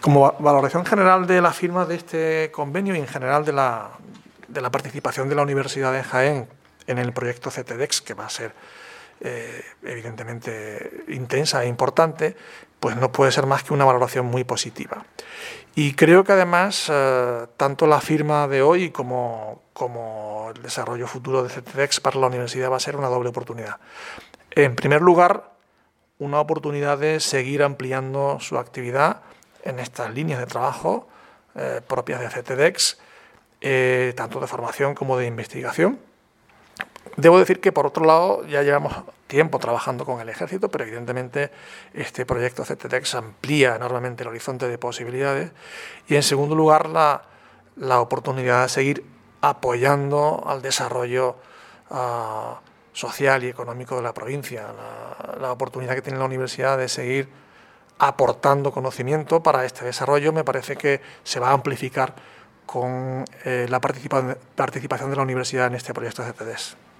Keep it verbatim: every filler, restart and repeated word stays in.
Como valoración general de la firma de este convenio y en general de la, de la participación de la Universidad de Jaén en el proyecto C T D E X, que va a ser eh, evidentemente intensa e importante, pues no puede ser más que una valoración muy positiva. Y creo que además, eh, tanto la firma de hoy como, como el desarrollo futuro de C T D E X para la universidad va a ser una doble oportunidad. En primer lugar, una oportunidad de seguir ampliando su actividad en estas líneas de trabajo eh, propias de C T D E X, eh, tanto de formación como de investigación. Debo decir que, por otro lado, ya llevamos tiempo trabajando con el Ejército, pero evidentemente este proyecto C T D E X amplía enormemente el horizonte de posibilidades. Y, en segundo lugar, la, la oportunidad de seguir apoyando al desarrollo uh, social y económico de la provincia, la, la oportunidad que tiene la universidad de seguir aportando conocimiento para este desarrollo. Me parece que se va a amplificar con eh, la participa participación de la universidad en este proyecto C T D E X.